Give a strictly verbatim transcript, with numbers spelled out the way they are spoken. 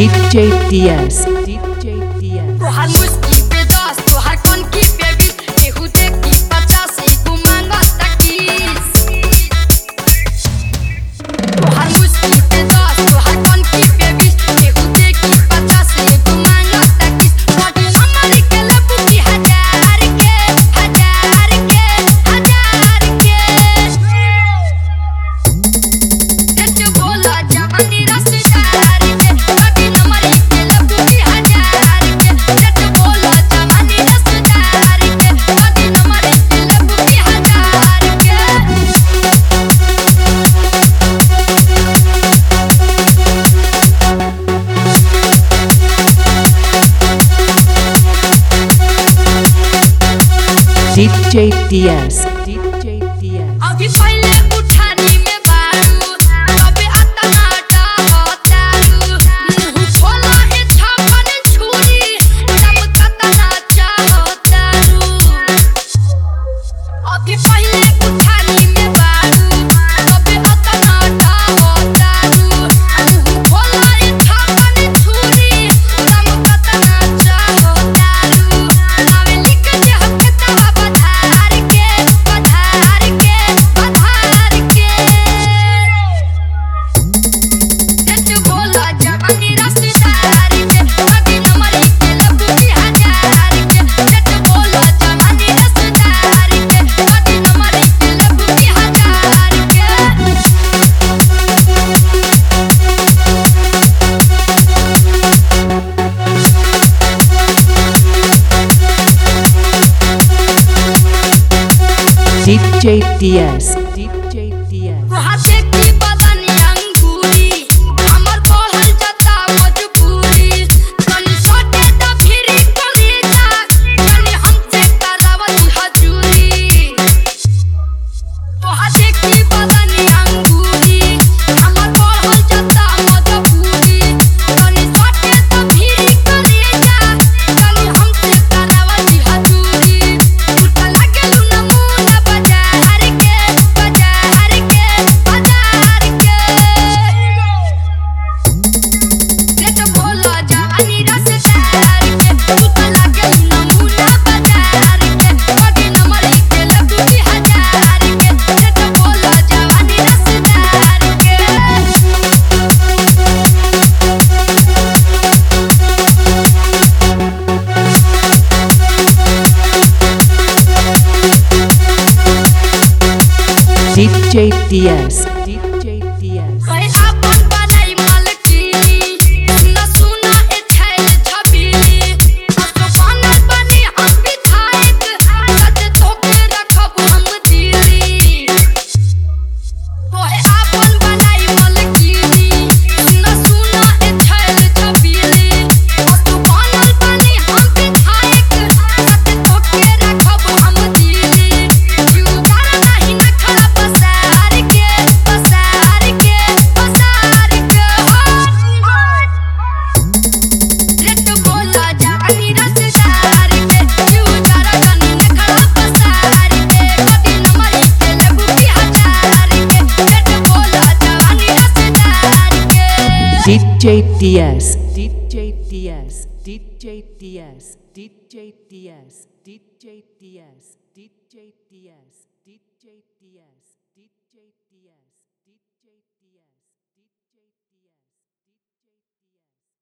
D J T S D J T S तोहार मुस्की पे दस तोहार कनकी पे बीस केहू देखी पचास एगो मांगता किस तोहार मुस्की पे दस तोहार कनकी पे बीस केहू देखी पचास एगो मांगता किस बड़ी हमारी के लेबू की हजार के हजार के हजार के सच बोला जवानी रसदार के बड़ी हमारी के लेबू की हजार के सच बोला जवानी रसदार के बड़ी हमारी के लेबू की हजार के D J T S D J T S अभी पहले उठानी में बारू अबे आता नाटा होतारू मुंह खोला है छापन छुरी दम कता नाचा होतारू अभी पहले उठानी में बारू अबे आता नाटा होतारू मुंह खोला है छापन छुरी दम कता नाचा होतारू नावे लिख दे हम किताब बधार के बधार के बधार के सच बोला जवानी रसदार के कभी नमरी के लेबू की हजार के सच बोला जवानी रसदार के कभी नमरी के लेबू की हजार के D J T S D J T S तोहार देखी बदनी अंगूरी हमर बढ़ल जाता मजबूरी तनी सोटे द फिरी कली जा तनी हमसे करावती हजूरी तोहार देखी बदनी अंगूरी हमर बढ़ल जाता मजबूरी तनी सोटे द फिरी कली जा तनी हमसे करावती हजूरी उल्टा लागेलू नमूना बाजार के बाजार के बाजार के सच बोला जवानी रसदार के उल्टा लागेलू नमूना बाजार के कभी नमरी के लेबू की हजार के सच बोला जवानी रसदार के D J T S D J T S कहे आपन बनाई मालकीनी सुना सुना ए छैल छबीली असो बनल बनी हम विधायक सच तोके रखब हम दिली कहे आपन बनाई मालकीनी सुना सुना ए छैल छबीली असो बनल बनी हम विधायक सच तोके रखब हम दिली क्यों जाना नहीं न खड़ा पसार के पसार के पसार के सच बोला जवानी रसदार के क्यों जाना नहीं न खड़ा पसार के कभी नमरी के लेबू की हजार के सच बोला जवानी रसदार के D J T S D J T S D J T S D J T S D J T S D J T S D J T S D J T S D J T S D J T S